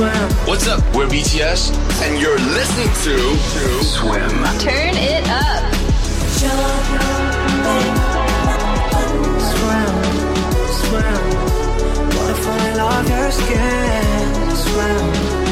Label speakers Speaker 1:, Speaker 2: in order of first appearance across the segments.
Speaker 1: What's up? We're BTS, and you're listening to Swim.
Speaker 2: Turn it up.
Speaker 3: Swim. Wanna fall off your skin. Swim.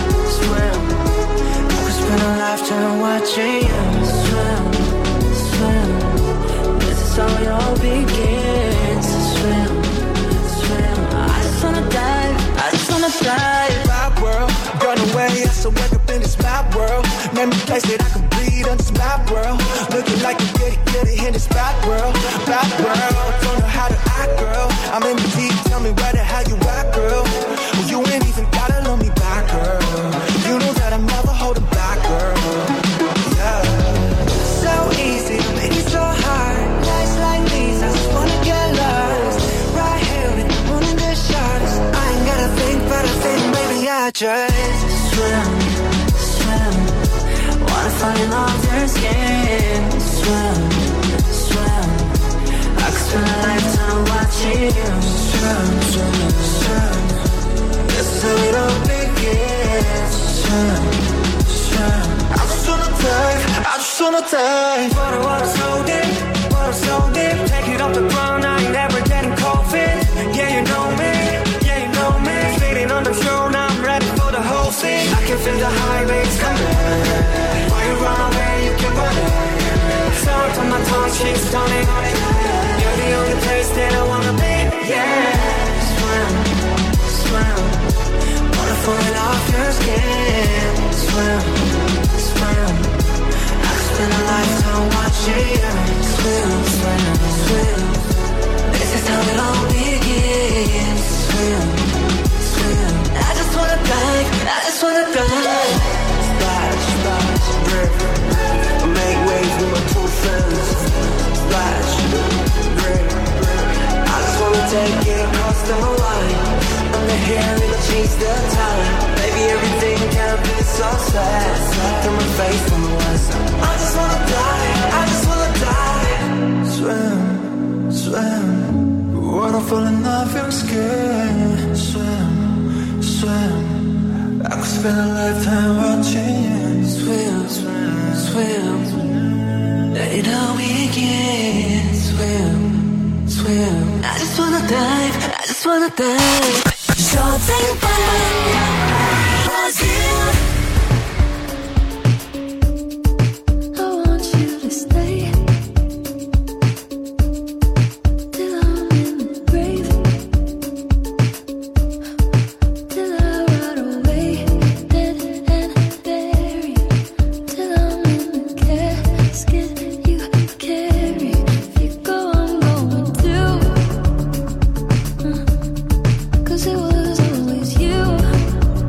Speaker 3: I could spend a lifetime watching you. Swim. This is how it all begins. Swim. I just wanna dive. Bad world, run away, so wake up in this bad world. Name a place that I can breathe in this bad world. Looking like you get it in this bad world. Don't know how to act, girl. I'm in the deep, tell me where the hell you at, girl. Well, you ain't even gotta love me back, girl. You know that I'm never holding back, girl. Yeah. So easy, make it so hard. Nights like these, I just wanna get lost. Right here with the moon in the shadows. I ain't gotta think, but I think maybe I just swim. Wanna fall in love your skin. Swim. I could spend a lifetime watching you. Swim. This is how it all begins. Swim. I just wanna dive. Water so deep. Take it off the ground, I ain't ever getting cold feet. Yeah, you know me. Sitting on the throne, I'm ready for the whole thing. I can feel the high waves coming. While you run away, you can run it. Start on my tongue, she's stunning on it. You're the only place that I wanna be. Yeah. Swim. Wanna fall off your skin. Swim. I could spend a lifetime watching you. Swim. This is how it all begins. Swim. I just wanna dive. Splash, rip. Make waves with my two friends. Splash, rip. I just wanna take it across the line. Under here and change the time. Baby, everything can be so sad. Through my face on the west side. I just wanna dive. Swim. Wanna fall in love your skin. Swim. I could spend a lifetime watching you. Swim. It all begins. Swim. I just wanna dive. Something fun was you.
Speaker 4: Cause it was always you.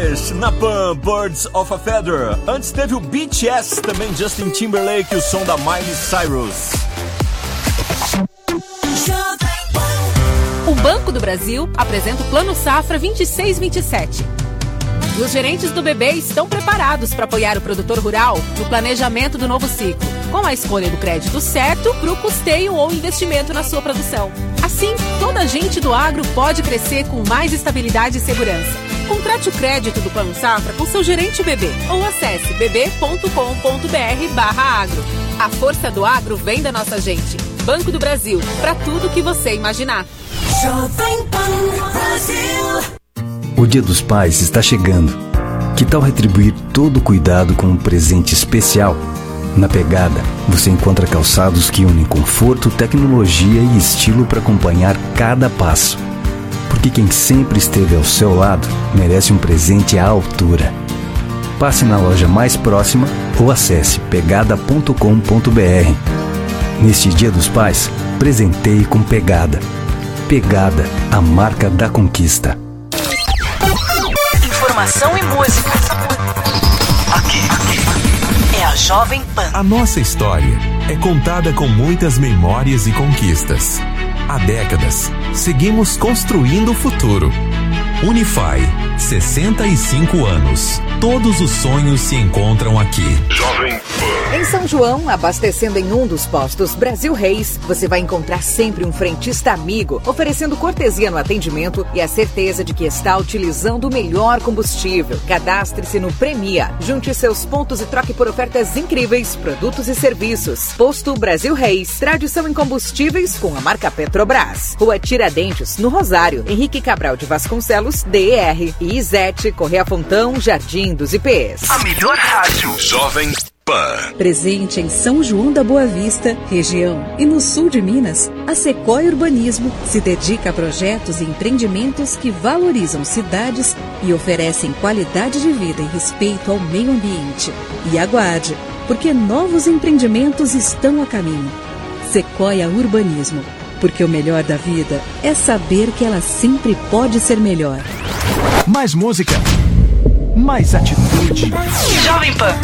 Speaker 2: English na Pan, Birds of a Feather. Antes teve o BTS, também Justin Timberlake, o som da Miley Cyrus.
Speaker 4: O Banco do Brasil apresenta o Plano Safra 26-27. E os gerentes do BB estão preparados para apoiar o produtor rural no planejamento do novo ciclo, com a escolha do crédito certo para o custeio ou investimento na sua produção. Assim, toda a gente do agro pode crescer com mais estabilidade e segurança. Contrate o crédito do Plano Safra com seu gerente BB ou acesse bb.com.br/agro. A força do agro vem da nossa gente. Banco do Brasil, para tudo que você imaginar.
Speaker 5: O Dia dos Pais está chegando. Que tal retribuir todo o cuidado com um presente especial? Na Pegada, você encontra calçados que unem conforto, tecnologia e estilo para acompanhar cada passo. Porque quem sempre esteve ao seu lado merece um presente à altura. Passe na loja mais próxima ou acesse pegada.com.br. Neste Dia dos Pais, presenteie com Pegada. Pegada, a marca da conquista.
Speaker 6: Informação e música. Aqui é a Jovem Pan.
Speaker 7: A nossa história é contada com muitas memórias e conquistas. Há décadas, seguimos construindo o futuro. Unify, 65 anos. Todos os sonhos se encontram aqui.
Speaker 1: Jovem Pan.
Speaker 8: Em São João, abastecendo em um dos postos Brasil Reis, você vai encontrar sempre um frentista amigo, oferecendo cortesia no atendimento e a certeza de que está utilizando o melhor combustível. Cadastre-se no Premia, junte seus pontos e troque por ofertas incríveis, produtos e serviços. Posto Brasil Reis, tradição em combustíveis com a marca Petrobras. Rua Tiradentes, no Rosário, Henrique Cabral de Vasconcelos, DR. E Izete, Correia Fontão, Jardim dos IPs.
Speaker 6: A melhor rádio.
Speaker 1: Jovem Pan.
Speaker 9: Presente em São João da Boa Vista, região e no sul de Minas, a Sequoia Urbanismo se dedica a projetos e empreendimentos que valorizam cidades e oferecem qualidade de vida e respeito ao meio ambiente. E aguarde, porque novos empreendimentos estão a caminho. Sequoia Urbanismo, porque o melhor da vida é saber que ela sempre pode ser melhor.
Speaker 10: Mais música, mais atitude.
Speaker 6: Jovem Pan.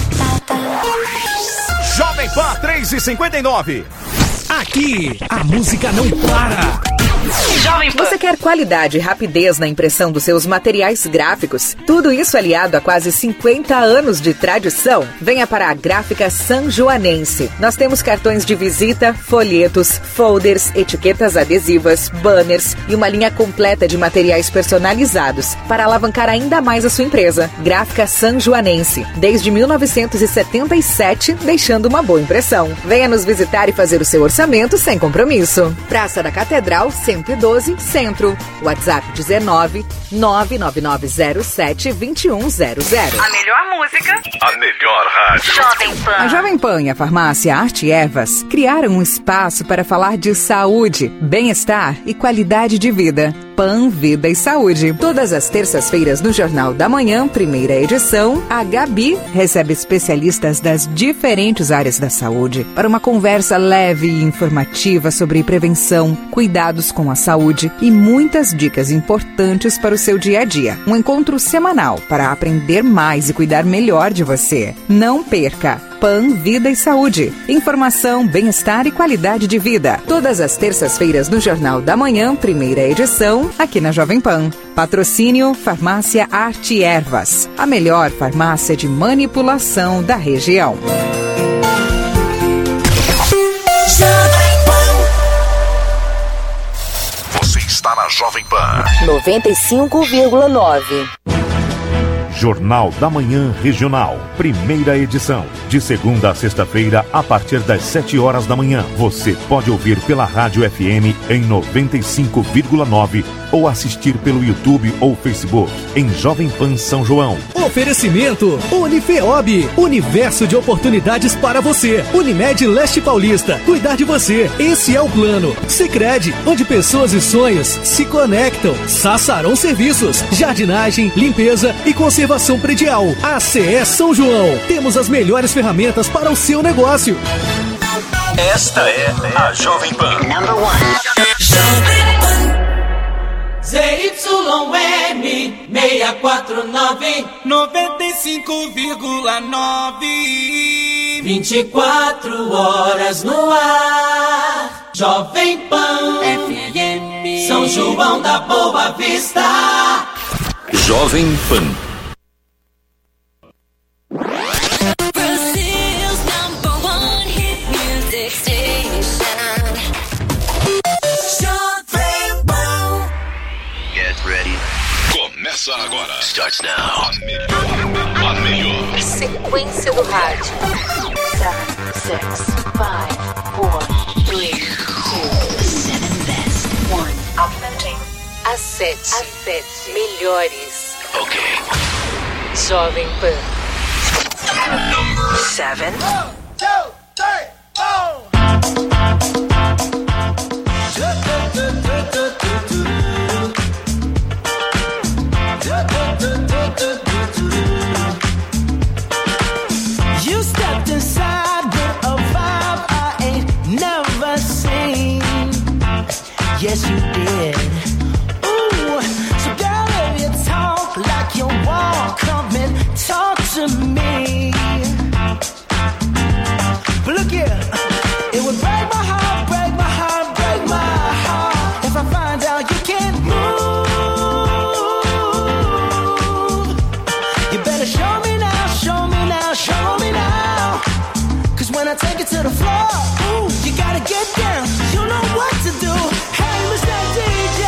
Speaker 10: Jovem Pan 3h59. Aqui, a música não para.
Speaker 6: Jovem Pan.
Speaker 8: Você quer qualidade e rapidez na impressão dos seus materiais gráficos? Tudo isso aliado a quase 50 anos de tradição? Venha para a Gráfica Sanjoanense. Nós temos cartões de visita, folhetos, folders, etiquetas adesivas, banners e uma linha completa de materiais personalizados para alavancar ainda mais a sua empresa. Gráfica Sanjoanense, desde 1977, deixando uma boa impressão. Venha nos visitar e fazer o seu orçamento sem compromisso. Praça da Catedral, 112, Centro. WhatsApp 19 99907 2100.
Speaker 6: A melhor música.
Speaker 1: A melhor rádio.
Speaker 6: Jovem Pan.
Speaker 8: A Jovem Pan e a farmácia Arte Ervas criaram um espaço para falar de saúde, bem-estar e qualidade de vida. Pan, Vida e Saúde. Todas as terças-feiras no Jornal da Manhã, primeira edição, a Gabi recebe especialistas das diferentes áreas da saúde para uma conversa leve e informativa sobre prevenção, cuidados com a saúde e muitas dicas importantes para o seu dia a dia. Um encontro semanal para aprender mais e cuidar melhor de você. Não perca! Pan, Vida e Saúde. Informação, bem-estar e qualidade de vida. Todas as terças-feiras no Jornal da Manhã, primeira edição, aqui na Jovem Pan. Patrocínio Farmácia Arte Ervas, a melhor farmácia de manipulação da região.
Speaker 1: Você está na Jovem Pan
Speaker 6: 95,9.
Speaker 7: Jornal da Manhã Regional, primeira edição. De segunda a sexta-feira, a partir das 7 horas da manhã. Você pode ouvir pela Rádio FM em 95,9 ou assistir pelo YouTube ou Facebook em Jovem Pan São João.
Speaker 10: Oferecimento Unifeob, universo de oportunidades para você. Unimed Leste Paulista, cuidar de você, esse é o plano. Sicredi, onde pessoas e sonhos se conectam. Sassarão Serviços, jardinagem, limpeza e conservação predial. ACE São João, temos as melhores ferramentas para o seu negócio.
Speaker 1: Esta é a Jovem Pan.
Speaker 6: Number 1.
Speaker 3: Say ZYM 649
Speaker 11: 95,9
Speaker 3: 24 horas no ar. Jovem Pan FM São João da Boa Vista.
Speaker 1: Jovem Pan.
Speaker 12: Brazil's #1 hit music station. Jovem Pan.
Speaker 1: Get ready. Começa agora. Starts now. A melhor.
Speaker 4: Sequência do rádio.
Speaker 12: 7, 6, 5, 4, 3, 2, 7 best. 1. Aumenting.
Speaker 4: As 7 melhores.
Speaker 1: Ok.
Speaker 4: Jovem Pan.
Speaker 12: Number 7.
Speaker 3: 1, 2, 3, 4.
Speaker 11: You stepped inside with a vibe I ain't never seen. Yes, you did. Ooh, so girl, if you talk like you walk, come and talk to me. But look here, it would break my heart, break my heart, break my heart if I find out you can't move. You better show me now, show me now, show me now. Cause when I take it to the floor, ooh, you gotta get down. You know what to do. Hey, Mr. DJ,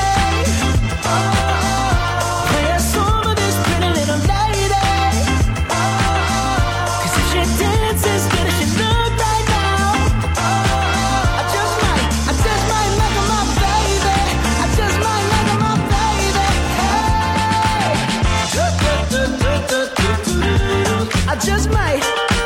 Speaker 11: play a song for this pretty little lady. Cause if she dances good as she look right now, I just might make her my baby. I just might make her my baby. Hey, I just might.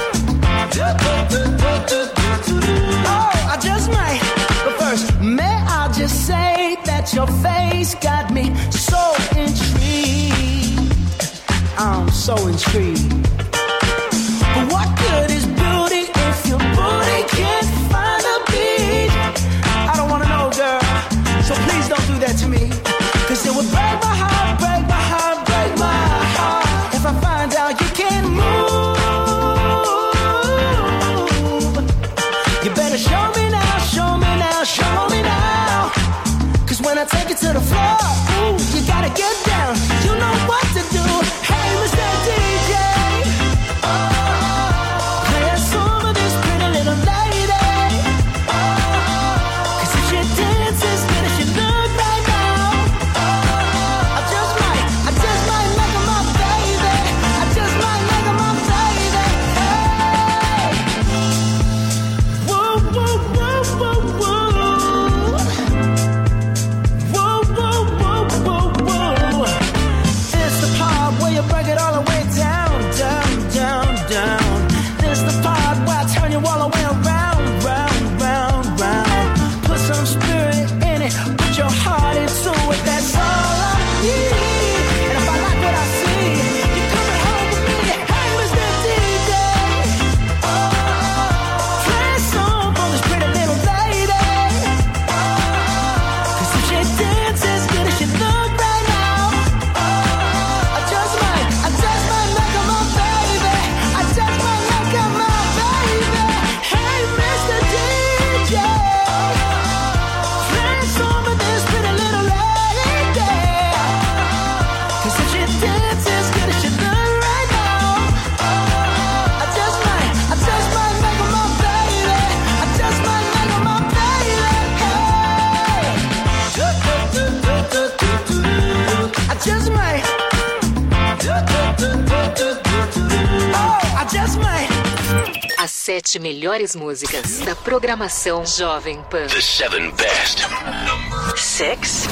Speaker 11: Oh, I just might. But first, may I just say that your face got me so intrigued. I'm so intrigued. But what good is beauty if your booty can't find a beat? I don't wanna know, girl, so please don't do that to me. Cause it would break my heart, break my heart, break my heart if I find out you can't move. You better show me now, show me now, show me now. Cause when I take it to the floor, ooh, you gotta get down. You know what to do. Hey, Mr. DJ, play a song for this pretty little lady. Cause if she dances good as she look right now, I just might make her my baby. I just might make her my baby. Hey, whoa, whoa, whoa, whoa, whoa. Whoa, whoa, whoa, whoa, whoa. It's the part where you break it all the way down, down, down, down. This the part where I turn you all the way around, round, round, round. Put some spirit in it, put your heart into it, that's all I need. And if I like what I see, you're coming home with me. Hey, Mr. DJ, play a song for this pretty little lady. Cause if she dances good as she look right now, I just might make her my baby. I just might make her my baby. Hey, Mr. DJ, play a song for this pretty little lady. Cause if she dances good as she look right now, I just might make her my baby. I just might make her my baby. Hey, I just might. Oh, I just might.
Speaker 4: As 7 melhores músicas da programação Jovem Pan.
Speaker 1: The 7 best.
Speaker 12: 6.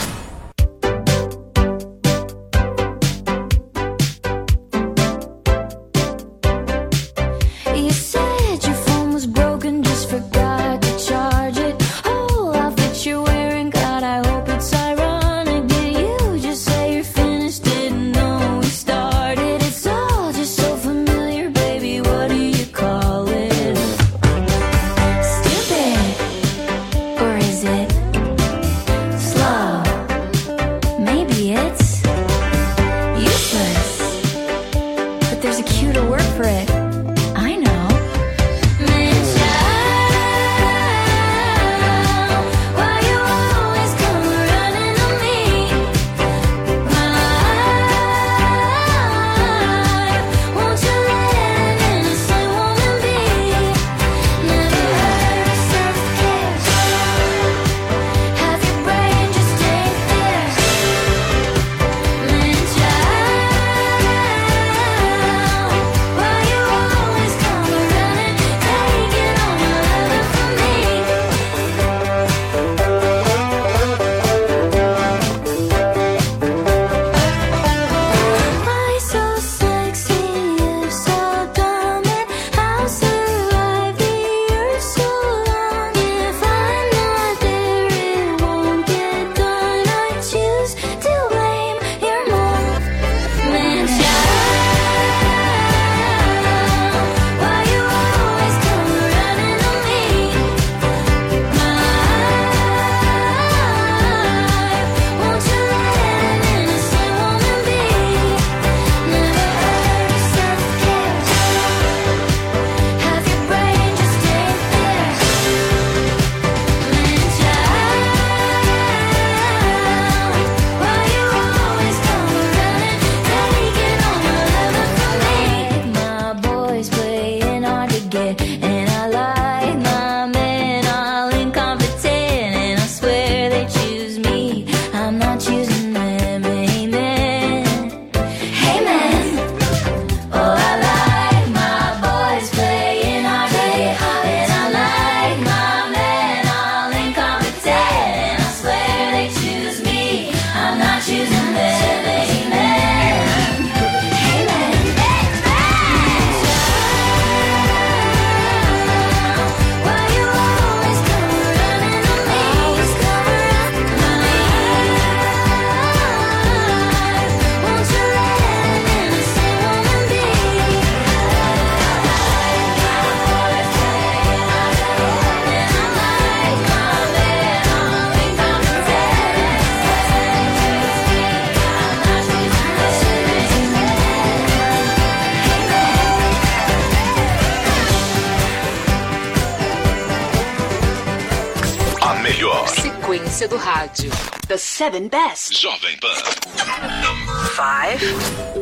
Speaker 13: You said your phone was broken, just forgot to charge it. Oh, outfit you're wearing, God, I hope it's ironic. Did you just say you're finished? Didn't know we started. It's all just so familiar, baby. What do you call it? Stupid, or is it slow?
Speaker 1: melhor.
Speaker 4: Sequência do rádio.
Speaker 12: The 7 best.
Speaker 1: Jovem Pan.
Speaker 12: Number 5.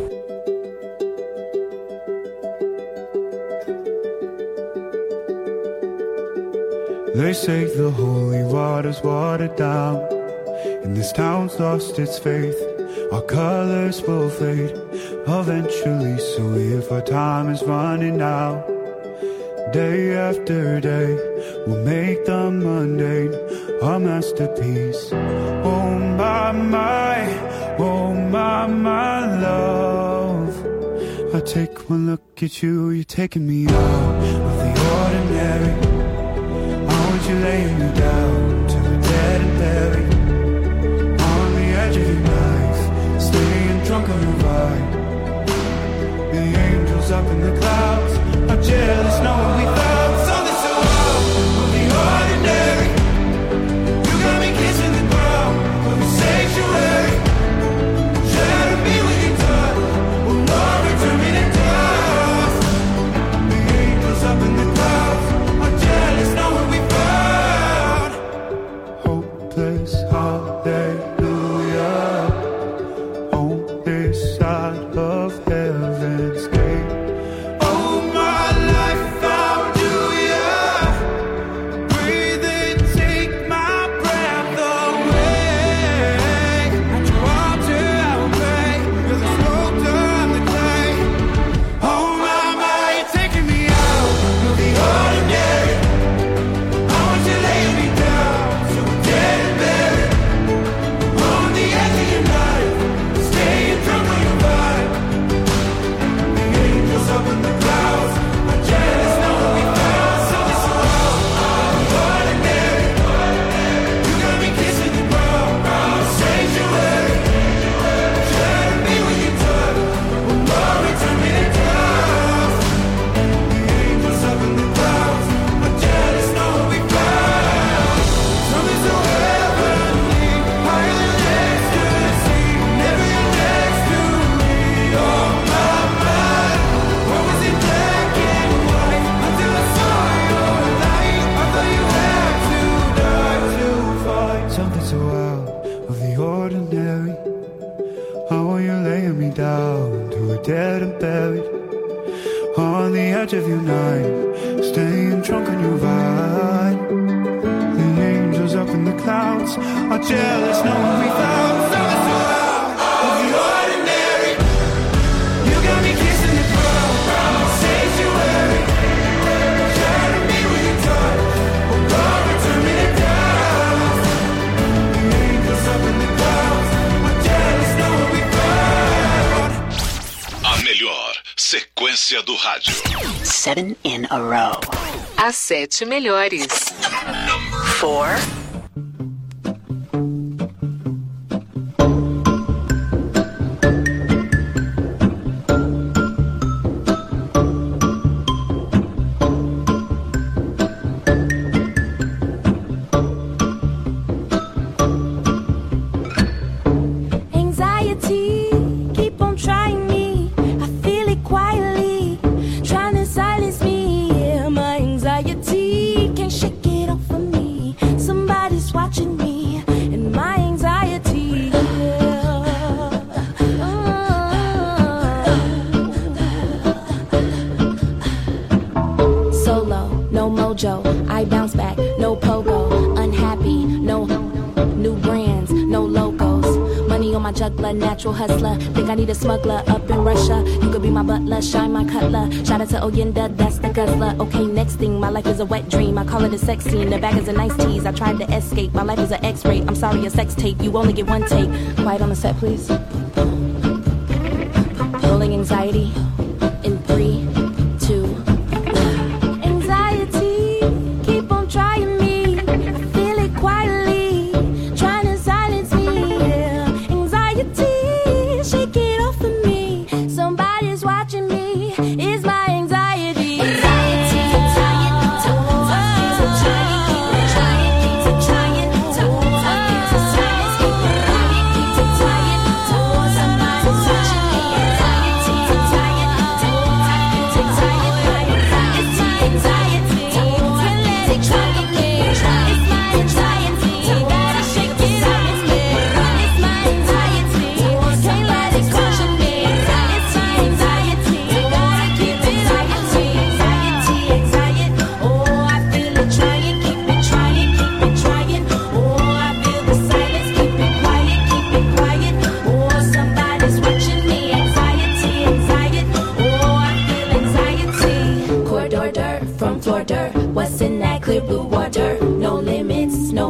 Speaker 14: They say the holy water's watered down, and this town's lost its faith. Our colors will fade eventually, so if our time is running out, day after day, we'll make the mundane our masterpiece. Oh my, oh my love. I take one look at you, you're taking me out of the ordinary. You laying me down to the dead and buried on the edge of your knife, staying drunk on the ride. The angels up in the clouds are jealous knowing we found something so out of the ordinary. You got me kissing the ground of the sanctuary. Shadow me with your touch, will not return me to dust. The angels up in the clouds are jealous knowing we found hopeless hallelujah on this side of heaven's gate. Oh my life, how do ya breathe and take my breath away? At your altar I'll pray, you're the smoke of the clay. Oh my, you're taking me out of the ordinary. I want you laying me down so we're dead and buried on the edge of your night, staying drunk on your vibe. The angels up in the clouds are jealous knowing we found something so out of the ordinary. You got me kissing the ground, the sanctuary. Shadow me with your touch, will not return me to dust. The angels up in the clouds are jealous knowing we found something so heavenly, higher than ecstasy. Never you're next to me. Oh my, what was it black and white until I saw your light? I thought you had to die to fight something so out of the ordinary. How are you laying me down to a dead and buried on the edge of your night, staying drunk on your vibe. The angels up in the clouds are jealous knowing we found something so out of the ordinary. You got me kissing the ground, the sanctuary. Shadow me with your touch, will not return me to dust. The angels up in the clouds are jealous knowing we found.
Speaker 1: A melhor sequência do rádio.
Speaker 12: 7 in a row.
Speaker 4: As 7 melhores.
Speaker 12: 4.
Speaker 13: Anxiety, keep on trying me. I feel it quietly, trying to silence me. Yeah, my anxiety can't shake it off of me. Somebody's watching me, and my anxiety. Solo, no mojo. I bounce back, no pogo. Unhappy, no new brands, no logos. Money on my juggler, natural hustler. Think I need a smuggler up in Russia. You could be my butler, shine my cutler. Shout out to Oyenda, that's the guzzler. Okay, next thing, my life is a wet dream. I call it a sex scene. The bag is a nice tease. I tried to escape. My life is an X-ray. I'm sorry, a sex tape. You only get one take. Quiet on the set, please. Rolling anxiety in 3, 2. Anxiety, keep on trying me. I feel it quietly, trying to silence me. Yeah. Anxiety, shake it off of me. Somebody's watching me. It's my anxiety. Anxiety, I'm trying, I'm trying, I'm trying, keep trying, keep trying, keep trying, keep trying, somebody's watching me. Anxiety, I'm trying, it's my anxiety. It's my anxiety.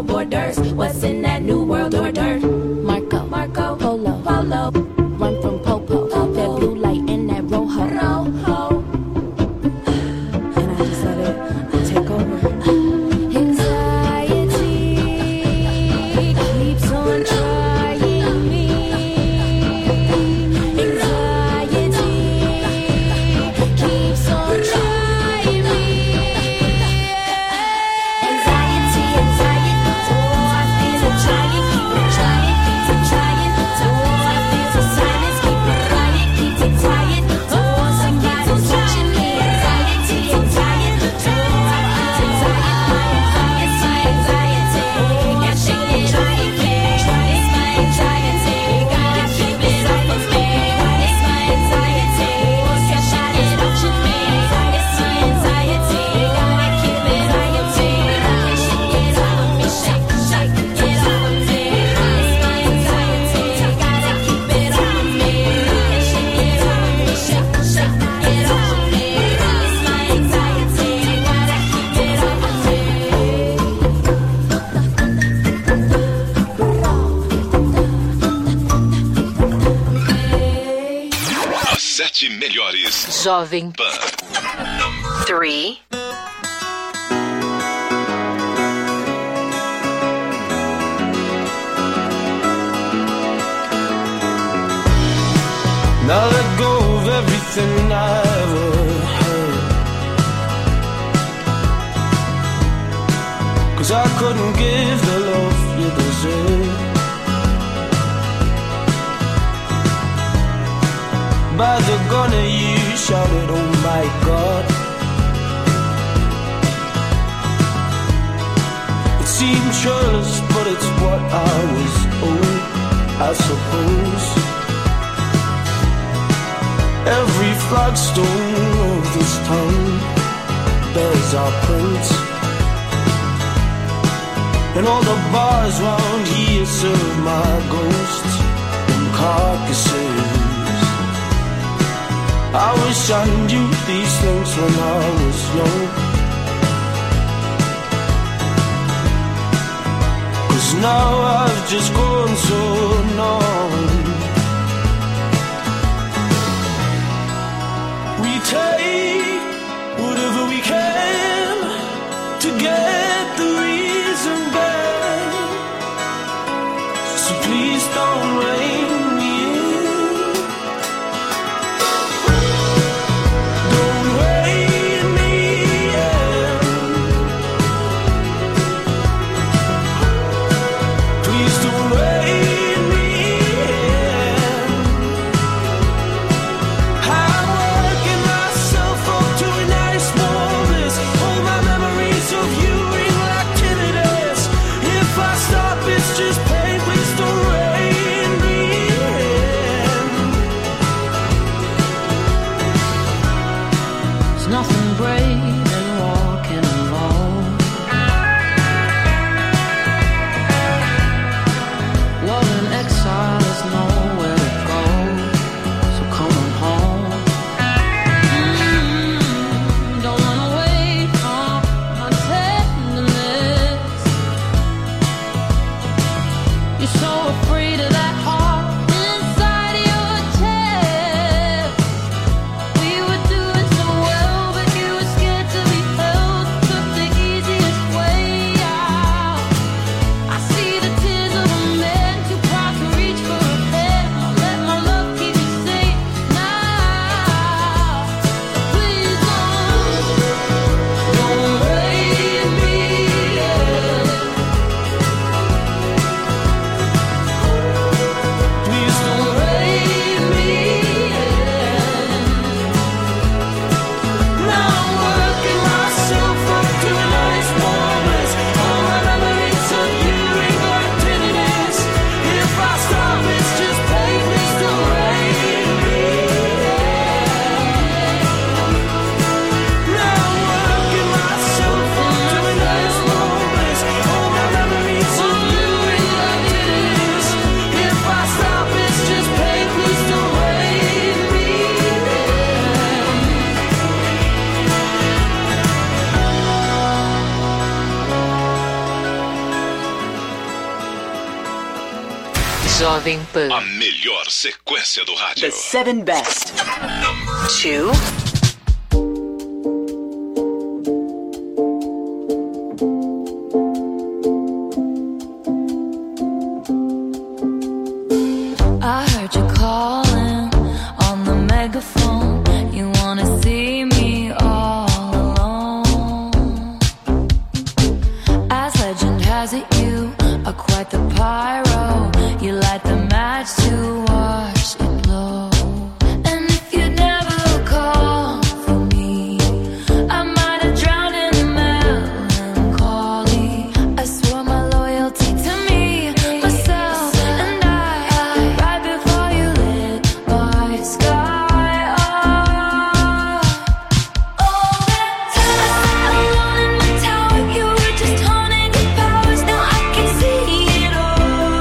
Speaker 13: no borders. What's in that new world order? Marco, Marco, Polo, Polo. Run from Popo, that blue light in that rojo. Rojo. And I just let it take over. Anxiety keeps on trying me. Anxiety keeps on trying me. Anxiety, anxiety, oh, I feel it trying, keep it trying, keep it trying. Oh, I feel the silence, keep it quiet, keep it quiet. Oh, somebody's watching me. Anxiety, anxiety, oh, I feel anxiety, it's my anxiety. Yeah, shake it, try it, it's my anxiety. Gotta keep it off of me. It's my anxiety. Somebody's watching me. It's my anxiety. Gotta keep it off of me. Shake it off of me, shake, shake it off of me. It's my anxiety. Gotta keep it off of me. Shake it off of me, shake, shake it off of me. It's my anxiety. Gotta keep it off of me.
Speaker 1: As 7 melhores.
Speaker 4: Jovem
Speaker 1: Pan.
Speaker 12: 3.
Speaker 11: Now let go of everything I ever heard, 'cause I couldn't give the love you deserve. By the gun you shouted, oh my God. It seemed churlish, but it's what I was owed, I suppose. Every flagstone of this town bears our prints, and all the bars round here serve my ghosts and carcasses. I wish I knew these things when I was young, 'cause now I've just grown so numb. We take whatever we can to get the reason back, so please don't rein me in. Don't rein me in. Please don't rein me in. I'm working myself up to a nice warm bliss. All my memories of you ring like tinnitus. If I stop, it's just pain. Please don't rein me in.
Speaker 12: Jovem Pan.
Speaker 1: A melhor sequência do rádio.
Speaker 6: The 7 best.
Speaker 12: 2.
Speaker 13: I heard you calling on the megaphone. You wanna see me all alone. As legend has it, you are quite the pyro. You light the match to watch it blow. And if you never call for me, I might have drowned in the melancholy. I swore my loyalty to me, myself, and I. Right before you lit my sky up. All that time alone in my tower, you were just haunting your powers. Now I can see it all.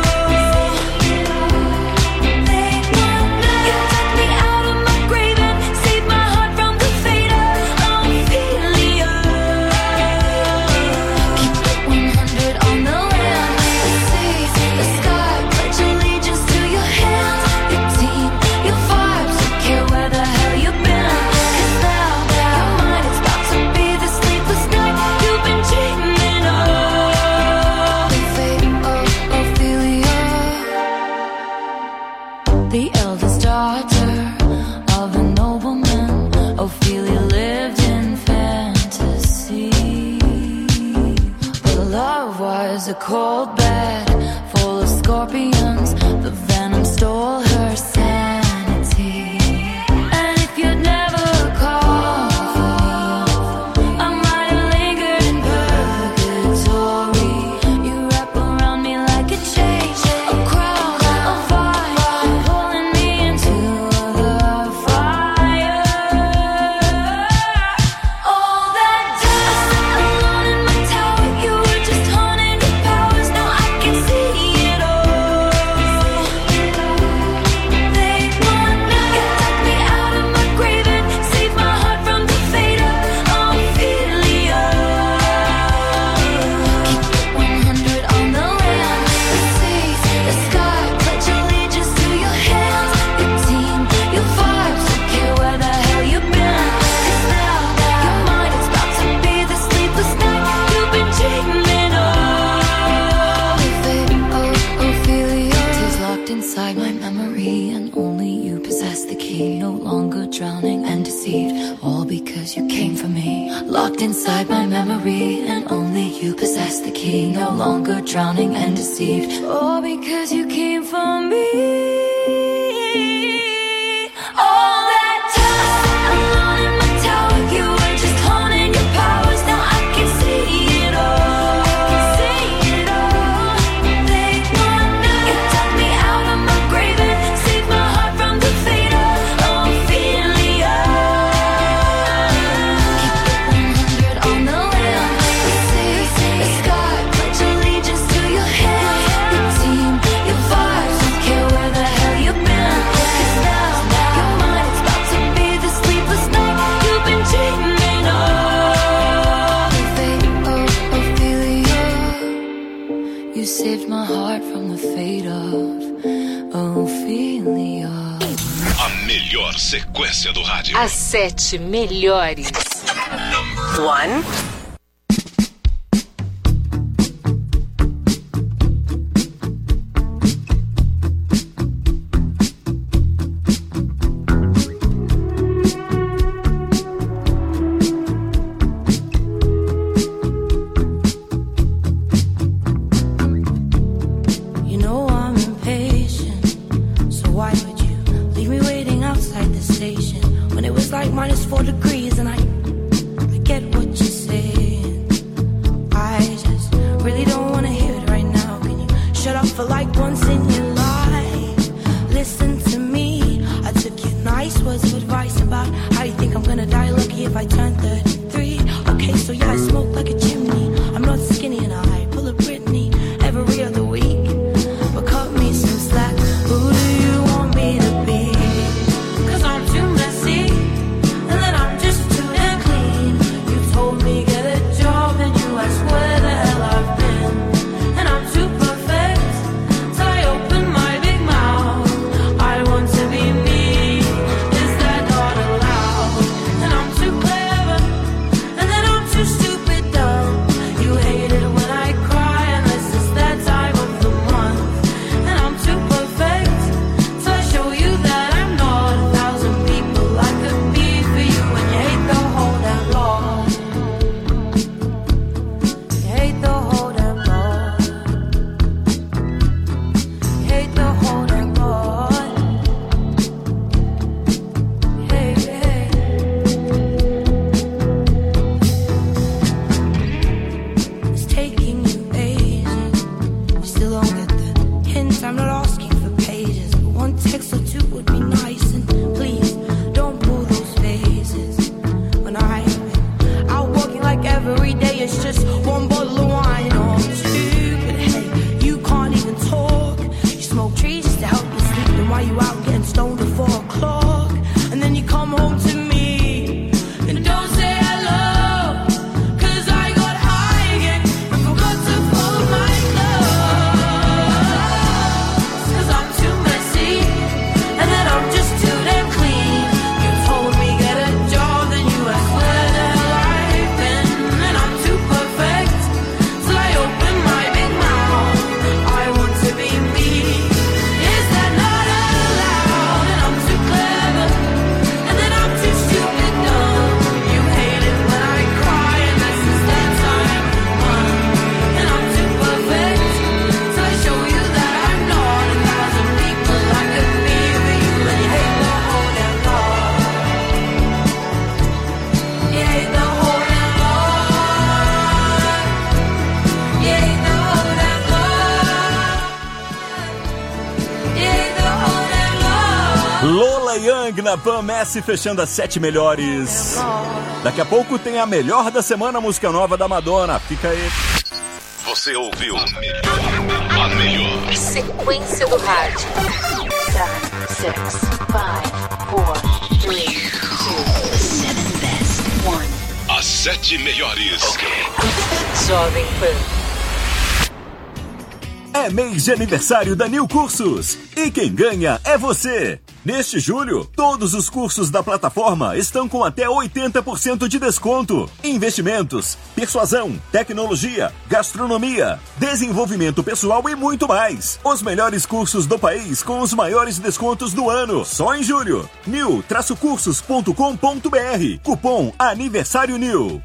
Speaker 13: You took me out of my grave and saved my heart from the fate of Ophelia. Keep it 100 on the land, the seas, the sky. Pledge allegiance to your hands, your team, your vibes. Don't care where the hell you've been. 'Cause now your mind is about to be the sleepless night you've been dreaming of. The fate of Ophelia. The eldest daughter of a nobleman, Ophelia lived in fantasy. But her love was a cold bed full of scorpions. The venom stole her sanity. And if you'd never called for me, I might have lingered in purgatory. You wrap around me like a chain, a crown, a fire, pulling me into the fire. All that time alone in my tower, you were just haunting your powers. Now I can see it all. They want me. You took me out of my grave and saved my heart from the fate of Ophelia. Keep it 100 on the land, the seas, the sky. Pledge allegiance to your hands, your team, your vibes. Don't care where the hell you've been. 'Cause now your mind is about to be the sleepless night you've been dreaming of. The fate of Ophelia is locked inside my memory, and only you possess the key. No longer drowning and deceived, all because you came for me. Locked inside my memory, and only you possess the key. No longer drowning and deceived, all because you came for me. All that time alone in my tower, you were just haunting your powers. Now I can see it all. They want me. You took me out of my grave and saved my heart from the fate of Ophelia. Keep it 100 on the land, the seas, the sky. Pledge allegiance to your hands, your team, your vibes. Don't care where the hell you've been. 'Cause now your mind is about to be the sleepless night you've been dreaming of. The fate of Ophelia. You saved my heart from the fate of Ophelia.
Speaker 1: A melhor sequência do rádio.
Speaker 12: As 7 melhores. 1.
Speaker 3: You know I'm impatient, so why would you leave me waiting outside the station when it was like -4 degrees? And I get what you're saying. I just really don't want to hear it right now. Can you shut up for like once in your life? Listen to me. I took your nice words of advice about how you think I'm gonna die lucky if I turn 33. Okay, so yeah, I smoke like a chimney. I'm not skinny and I pull a Britney every other week. But cut me some slack. Who do you want me to be? 'Cause I'm too messy, and then I'm just too damn clean. You told me get a job, and you asked where the hell I've been. And I'm too perfect, so I open my big
Speaker 2: Paula Young na Pan Messi fechando as 7 melhores. Daqui a pouco tem a melhor da semana, a música nova da Madonna. Fica aí.
Speaker 1: Você ouviu a melhor.
Speaker 12: Sequência do rádio. 7, 6, 5, 4, 3, 2, 7 best. 1.
Speaker 1: As 7 melhores.
Speaker 12: Jovem Pan.
Speaker 2: É mês de aniversário da New Cursos e quem ganha é você. Neste julho, todos os cursos da plataforma estão com até 80% de desconto. Investimentos, persuasão, tecnologia, gastronomia, desenvolvimento pessoal e muito mais. Os melhores cursos do país com os maiores descontos do ano. Só em julho. new-cursos.com.br. Cupom Aniversário New.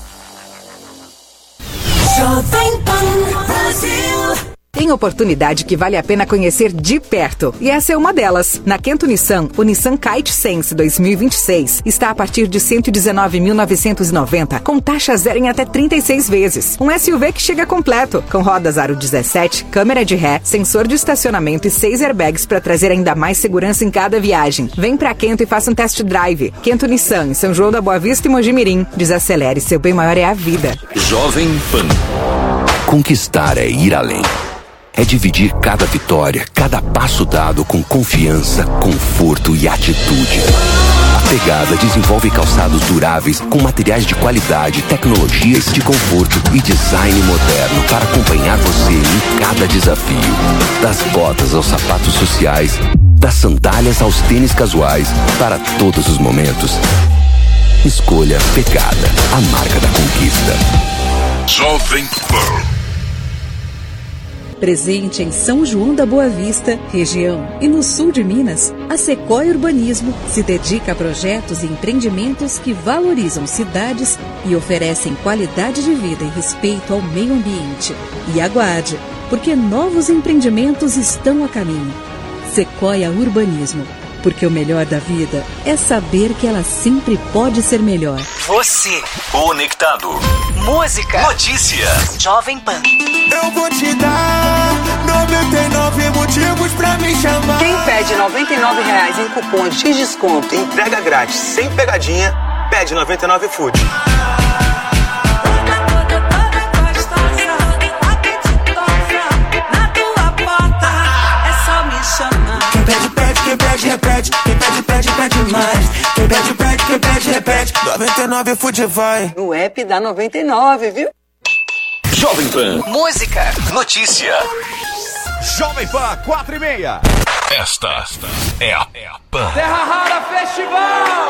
Speaker 3: Jovem Pan Brasil.
Speaker 8: Tem oportunidade que vale a pena conhecer de perto. E essa é uma delas. Na Kento Nissan, o Nissan Kite Sense 2026 está a partir de R$ 119.990, com taxa zero em até 36 vezes. Um SUV que chega completo, com rodas aro 17, câmera de ré, sensor de estacionamento e 6 airbags para trazer ainda mais segurança em cada viagem. Vem pra Kento e faça um test drive. Kento Nissan, em São João da Boa Vista e Mojimirim. Desacelere, seu bem maior é a vida.
Speaker 1: Jovem Pan.
Speaker 15: Conquistar é ir além. É dividir cada vitória, cada passo dado com confiança, conforto e atitude. A Pegada desenvolve calçados duráveis com materiais de qualidade, tecnologias de conforto e design moderno para acompanhar você em cada desafio. Das botas aos sapatos sociais, das sandálias aos tênis casuais, para todos os momentos. Escolha Pegada, a marca da conquista.
Speaker 1: Jovem Pan.
Speaker 9: Presente em São João da Boa Vista, região e no sul de Minas, a Sequoia Urbanismo se dedica a projetos e empreendimentos que valorizam cidades e oferecem qualidade de vida e respeito ao meio ambiente. E aguarde, porque novos empreendimentos estão a caminho. Sequoia Urbanismo, porque o melhor da vida é saber que ela sempre pode ser melhor.
Speaker 2: Você, conectado.
Speaker 12: Música.
Speaker 2: Notícia.
Speaker 12: Jovem Pan.
Speaker 14: Eu vou te dar 99 motivos pra me chamar.
Speaker 16: Quem pede R$99 em cupom de desconto e entrega grátis sem pegadinha, pede 99 Food.
Speaker 3: Quem pede, pede, quem pede, repete. Quem pede, pede, pede mais. Quem pede, pede, quem pede, repete. 99 Food vai.
Speaker 16: No app dá 99, viu?
Speaker 2: Jovem Pan.
Speaker 12: Música.
Speaker 2: Notícia. Jovem Pan 4:30.
Speaker 1: Esta é a Pan.
Speaker 3: Terra Rara Festival.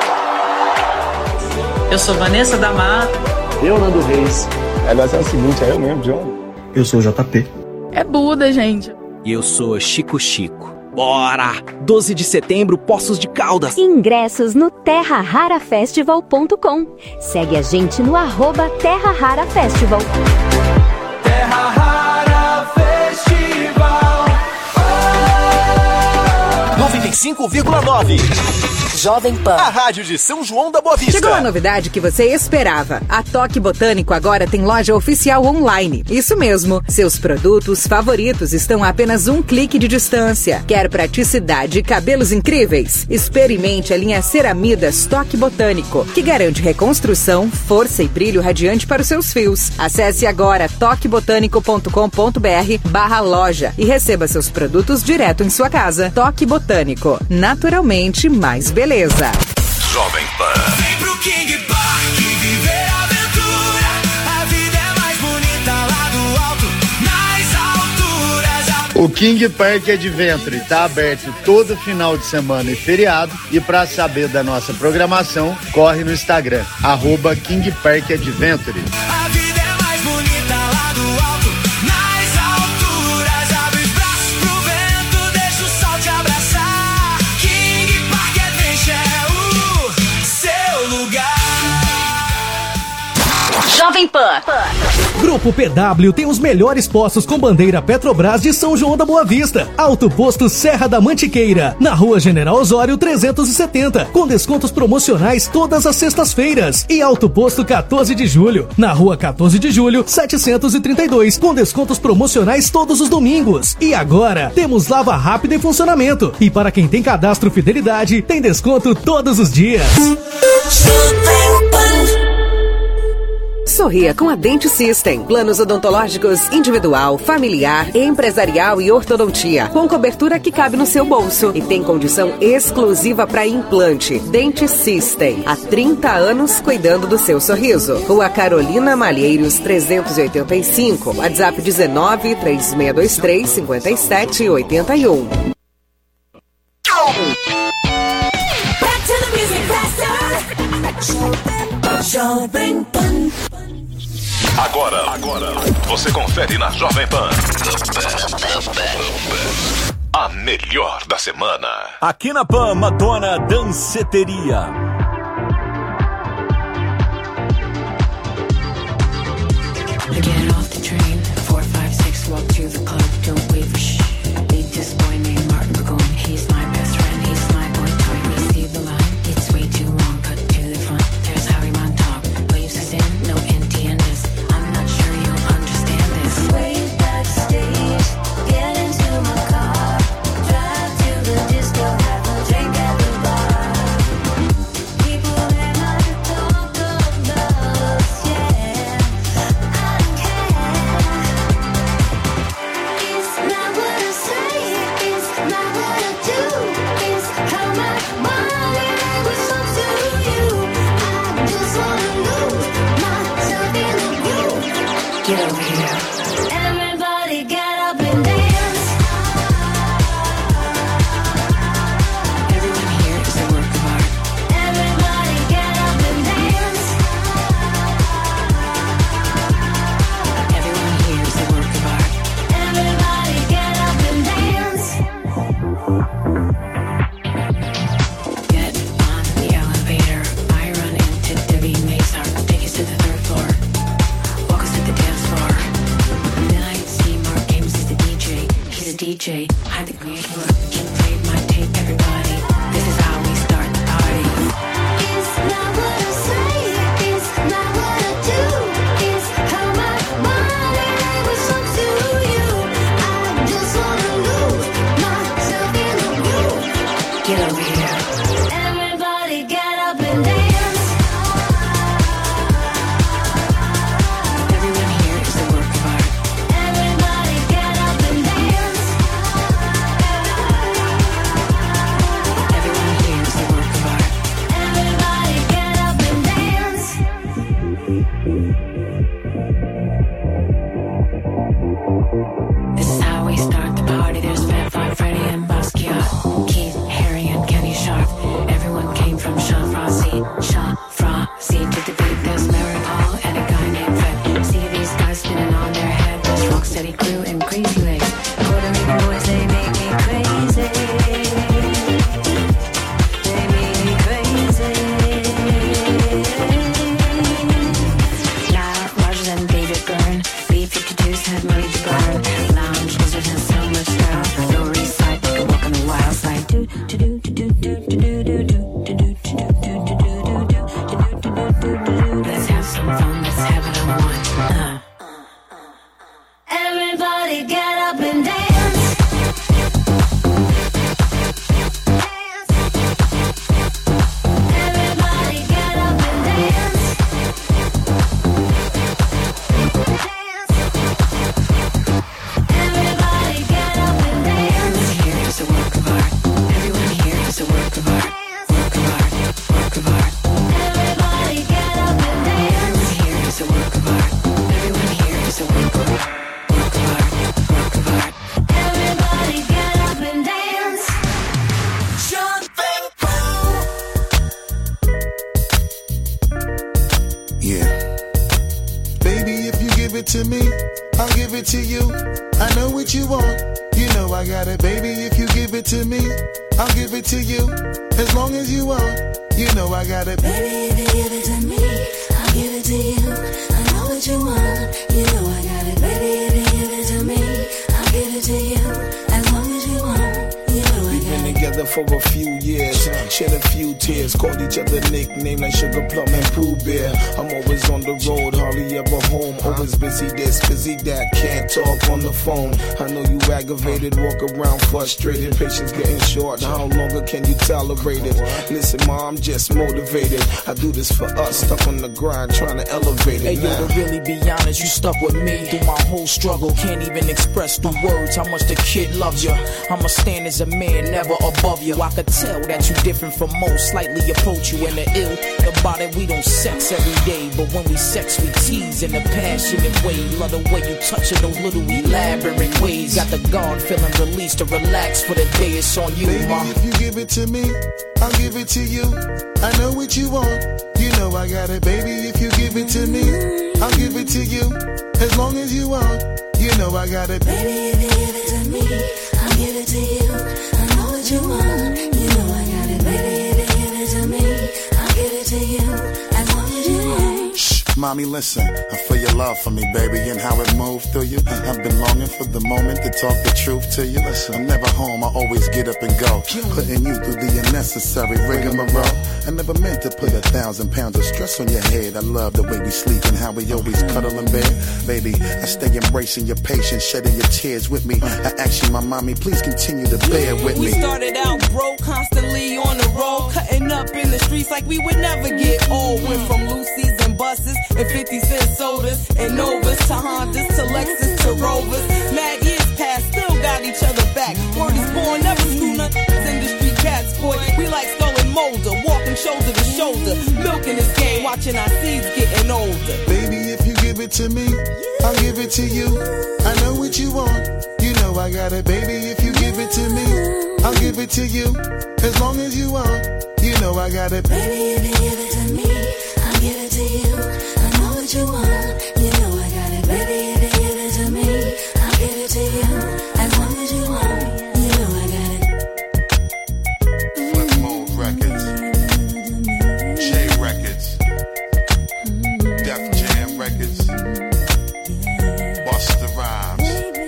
Speaker 17: Eu sou Vanessa da Mata.
Speaker 18: Eu, Nando Reis. É o seguinte, é eu mesmo, John. Eu sou o JP.
Speaker 17: É Buda, gente.
Speaker 19: E eu sou Chico Chico. Bora! 12 de setembro, Poços de Caldas.
Speaker 20: Ingressos no terrararafestival.com. Segue a gente no @Terra Rara Festival.
Speaker 3: Terra Rara Festival.
Speaker 2: 95,9.
Speaker 12: Jovem Pan.
Speaker 2: A rádio de São João da Boa Vista.
Speaker 8: Chegou a novidade que você esperava. A Toque Botânico agora tem loja oficial online. Isso mesmo. Seus produtos favoritos estão a apenas um clique de distância. Quer praticidade e cabelos incríveis? Experimente a linha Ceramidas Toque Botânico, que garante reconstrução, força e brilho radiante para os seus fios. Acesse agora toquebotânico.com.br/loja e receba seus produtos direto em sua casa. Toque Botânico. Naturalmente mais beleza.
Speaker 1: Jovem Pan.
Speaker 3: Vem pro King Park viver a aventura. A vida é mais bonita lá do alto, nas alturas.
Speaker 21: O King Park Adventure está aberto todo final de semana e feriado. E para saber da nossa programação, corre no Instagram, @King Park Adventure.
Speaker 3: A vida é mais bonita lá do alto, nas alturas. Abre os braços pro vento, deixa o sol te abraçar. King Park Adventure é o seu lugar.
Speaker 12: Jovem Pan.
Speaker 10: Grupo PW tem os melhores postos com bandeira Petrobras de São João da Boa Vista. Alto Posto Serra da Mantiqueira, na Rua General Osório 370, com descontos promocionais todas as sextas-feiras. E Alto Posto 14 de Julho, na Rua 14 de Julho 732, com descontos promocionais todos os domingos. E agora, temos lava rápida em funcionamento. E para quem tem cadastro Fidelidade, tem desconto todos os dias.
Speaker 8: Sorria com a Dente System. Planos odontológicos individual, familiar, empresarial e ortodontia. Com cobertura que cabe no seu bolso. E tem condição exclusiva para implante. Dente System. Há 30 anos cuidando do seu sorriso. Rua Carolina Malheiros 385. WhatsApp 19 3623 5781.
Speaker 2: Agora, você confere na Jovem Pan. A melhor da semana. Aqui na Pan, Madonna Danceteria.
Speaker 3: Get off the train, 456, walk to the club, don't wait for shh. Meet this boy named Martin Burgoyne, he's my best friend, he's my boy toy. We see the line, it's way too long, cut to the front, there's Harry Montauk. Waves us in, no empty enders, I'm not sure you'll understand this. Way backstage, get into my car, drive to the disco, have a drink at the bar. People in my talk of us, yeah. Get over here. Everybody get up and dance. Everyone here is a work of art. Everybody get up and dance. Everyone here is a work of art. Everybody get up and dance. Get on the elevator. I run into Debbie Mazar. Take us to the third floor. Walk us to the dance floor. Then I see Mark Ames is the DJ. He's a DJ. Hide the green look. Can play my tape, everybody. This is how we start the party. It's not what I say. It's not what I do. It's how my body responds to you. I just wanna lose myself in the groove. Get over here. Everybody get up and dance. Everyone here is a work of art. Everybody get up and dance. Everyone here is a work of art. Everybody get up and dance. This is how we start the party. There's Fat Five Freddy and Basquiat, Keith, Harry and Kenny Sharp. Everyone came from Sean Frosty. Sean Frosty to the beat. There's Mary Paul and a guy named Fred. See these guys spinning on their head. There's Rocksteady Crew and Crazy Legs. Puerto Rican boys, they make me crazy. They make me crazy. Now, larger than David Byrne. B-52s had money to burn. Lounge lizard has so much style. Lower East Side, they can walk on the wild side. Do do do do do do do do do. Let's have some fun, let's have it on one. Everybody get up and dance. Everybody get up and dance. Everybody get up and dance. Everyone here is a work of art. Everyone here is a work of art. Work of art. Work of art. Everybody get up and dance. Everyone here is a work of art. Everyone here is a work of art. Work of art. Work of art. Everybody get up and dance.
Speaker 5: Yeah. Baby, if you give it to me, I'll give it to you. I know what you want. You know I got it. Baby, if you give it to me, I'll give it to you. As long as you want. You know I got it.
Speaker 3: Baby, if you give it to me, I'll give it to you. I know what what you want, you know I got it. Baby, if you give it to me, I'll give it to you. As long as you want, you know I got it.
Speaker 7: Together for a few years, shed a few tears, called each other nicknames like Sugar Plum and Pooh Bear. I'm always on the road, hardly ever home. Always busy this, busy that, can't talk on the phone. I know you aggravated, walk around frustrated, patience getting short. How longer can you tolerate it? Listen, ma, I'm just motivated. I do this for us, stuck on the grind, trying to elevate it.
Speaker 22: Hey, yo, to really be honest, you stuck with me through my whole struggle. Can't even express through words how much the kid loves you. I'ma stand as a man, never above you. I could tell that you different from most, slightly approach you in the ill. About it, we don't sex every day, but when we sex, we tease in a passionate way. Love the way you touch it, those little elaborate ways. Got the guard feeling released to relax for the day. It's on you,
Speaker 5: baby,
Speaker 22: ma.
Speaker 5: If you give it to me, I'll give it to you. I know what you want, you know I got it. Baby, if you give it to me, I'll give it to you. As long as you want, you know I got it.
Speaker 3: Baby, if you give it to me, I'll give it to you. I know what you want, you know I got it. Baby, if you give it to me, I'll give it to you. As long as you want.
Speaker 5: Shh, mommy, listen. I feel your love for me, baby, and how it moved through you. I've been longing for the moment to talk the truth to you. Listen, I'm never home, I always get up and go. Putting you through the unnecessary rigmarole. I never meant to put 1,000 pounds of stress on your head. I love the way we sleep and how we always cuddle in bed. Baby, I stay embracing your patience, shedding your tears with me. I ask you, my mommy, please continue to bear with me.
Speaker 23: We started out broke, constantly on the road, cutting up in the streets like we would never get old. Went from Lucy's and buses and 50-cent sodas and Novas to Hondas to Lexus to Rovers. Mad years past, still got each other back. Word is born, never screw nothing. Industry cats, boy, we like Skull and Molder, walking shoulder to shoulder, milking this game, watching our seeds getting older.
Speaker 5: Baby, if you give it to me, I'll give it to you. I know what you want, you know I got it. Baby, if you give it to me, I'll give it to you. As long as you want, you know I got it.
Speaker 3: Baby, if you give it to me, I'll give it to you. I know what you want, you know I got it. Baby, if you give it to me, I'll give it to you. As long as you want, you know I got it.
Speaker 5: Flip Mode Records, J Records, Def Jam Records, Busta Rhymes.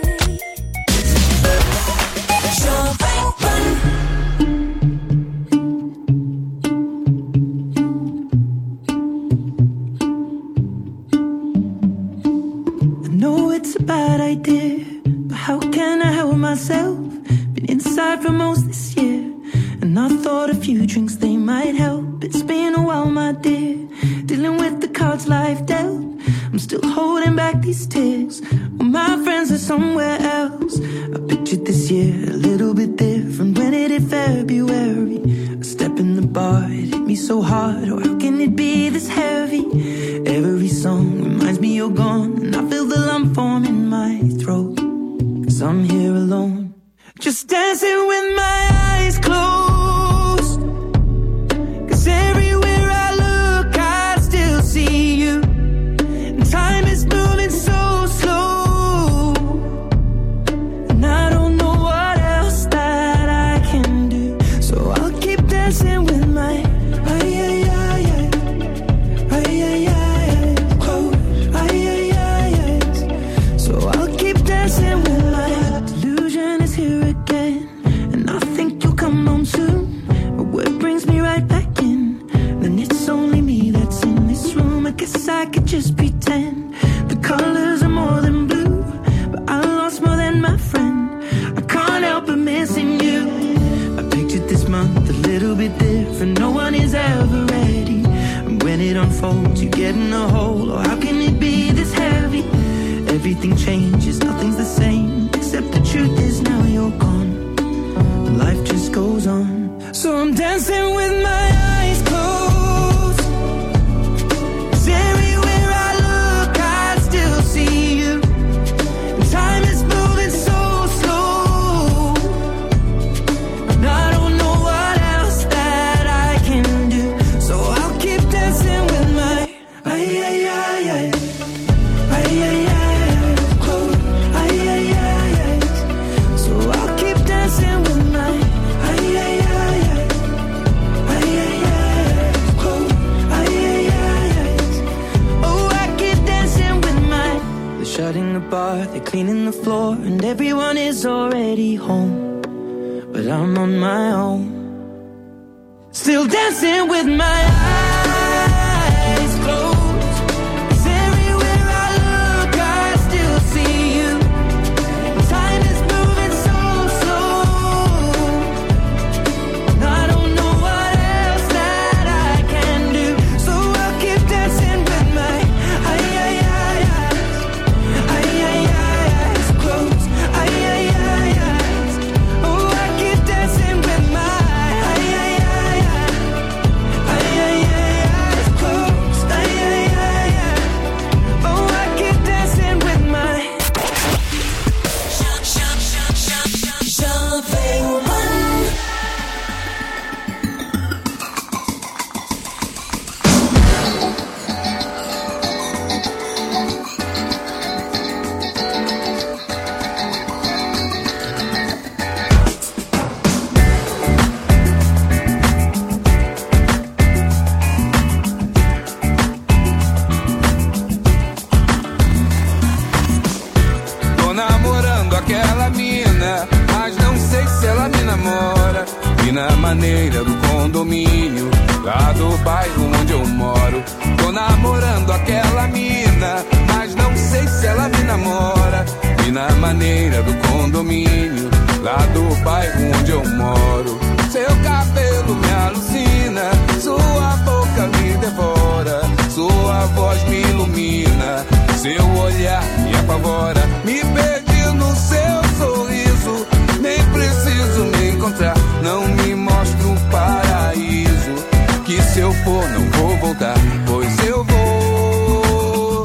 Speaker 11: It's a bad idea, but how can I help myself? Been inside for most this year, and I thought a few drinks, they might help. It's been a while, my dear, dealing with the cards life dealt. I'm still holding back these tears, well, my friends are somewhere else. I pictured this year a little bit different when it hit February. A step in the bar, it hit me so hard, oh how can it be this heavy? Every song reminds me you're gone, and I feel the lump form in my throat. 'Cause I'm here alone, just dancing with my eyes closed. 'Cause everywhere I look, I still see you. And time is moving so slow, and I don't know what else that I can do. So I'll keep dancing with my I could just pretend the colors are more than blue, but I lost more than my friend. I can't help but missing you. I pictured this month a little bit different. No one is ever ready, and when it unfolds, you get in a hole. Oh, how can it be this heavy? Everything changes, nothing's the same, except the truth is now you're gone. Life just goes on, so I'm dancing with my eyes closed. Everywhere I look, I still see you. And time is moving so slow, and I don't know what else that I can do. So I'll keep dancing with my So I'll keep dancing with my
Speaker 3: cleaning the floor, and everyone is already home, but I'm on my own. Still dancing with my eyes closed, 'cause everywhere I look I still see you. Time is moving so slow, and I don't know what else that I can do, so I'll keep dancing with my eyes closed. Oh, I keep dancing with my
Speaker 4: aquela mina, mas não sei se ela me namora. E na maneira do condomínio, lá do bairro onde eu moro. Tô namorando aquela mina, mas não sei se ela me namora. E na maneira do condomínio, lá do bairro onde eu moro. Seu cabelo me alucina, sua boca me devora, sua voz me ilumina, seu olhar me apavora. Me perdi no seu sorriso, nem preciso me encontrar. Não me mostra um paraíso, que se eu for não vou voltar, pois eu vou.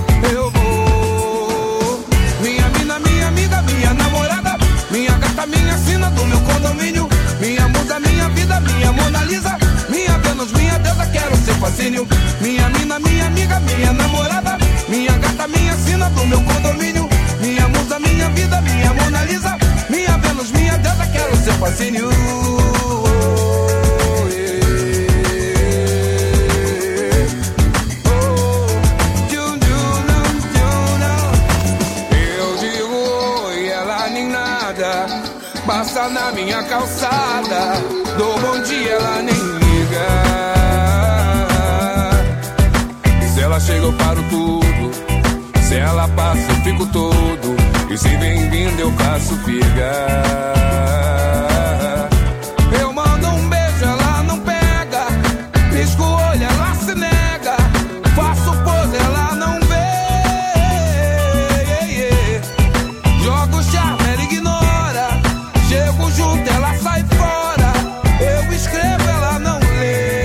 Speaker 4: Minha mina, minha amiga, minha namorada, minha gata, minha sina do meu condomínio, minha musa, minha vida, minha Mona Lisa, minha Vênus, minha deusa, quero ser fascínio. Minha mina, minha amiga, minha namorada, minha gata, minha sina do meu condomínio, minha musa, minha vida, minha Mona Lisa, minha Vênus, minha deusa, quero ser fascínio. Eu digo oi, ela nem nada, passa na minha calçada, dou bom dia, ela nem liga. Se ela chega eu paro tudo, se ela passa eu fico todo, e se bem-vindo eu faço figa. Eu mando um beijo, ela não pega, pisco o olho, ela se nega, faço pose, ela não vê. Jogo charme, ela ignora, chego junto, ela sai fora, eu escrevo, ela não lê.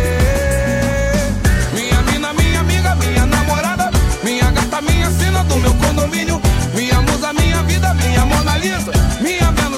Speaker 4: Minha mina, minha amiga, minha namorada, minha gata, minha sina do meu condomínio, minha musa, minha vida, minha Mona Lisa, minha Vênus,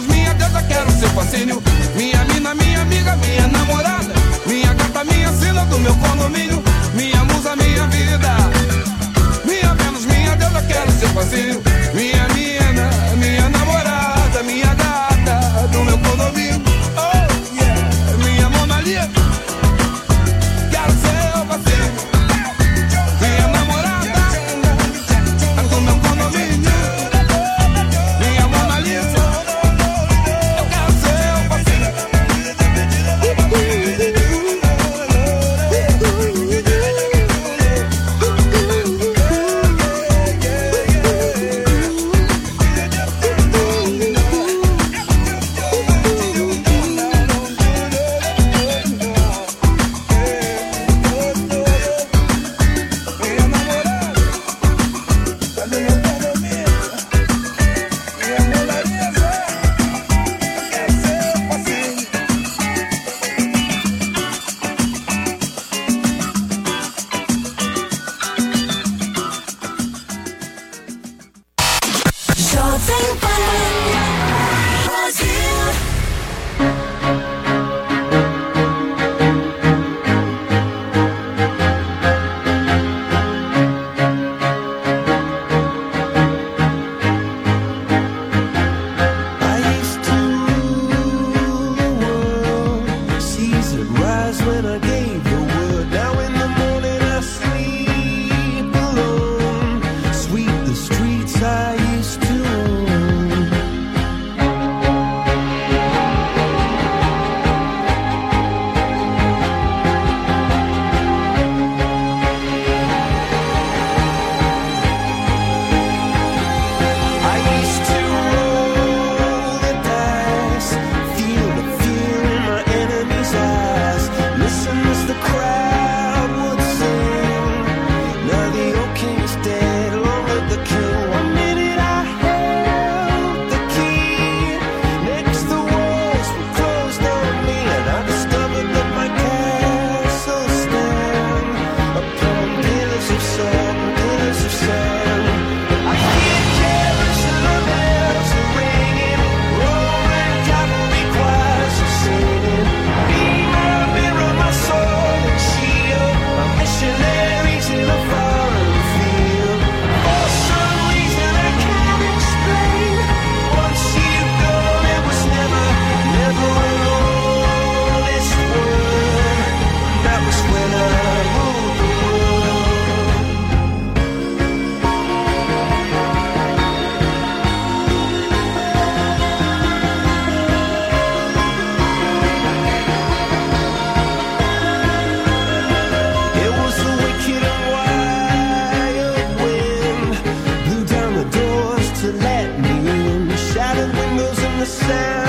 Speaker 14: myself.